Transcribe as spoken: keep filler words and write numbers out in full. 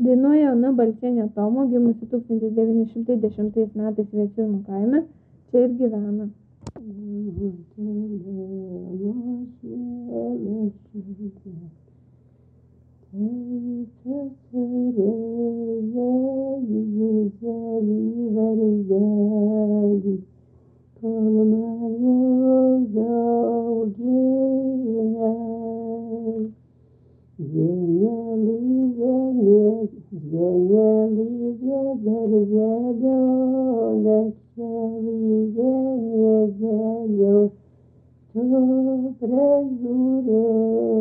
Dainuoja Ona Balčienė Tomo, gimusi tūkstantis devyni šimtai dešimtais metais Vėciūnų kaime, čia ir gyvena. Tu pražiūrėjai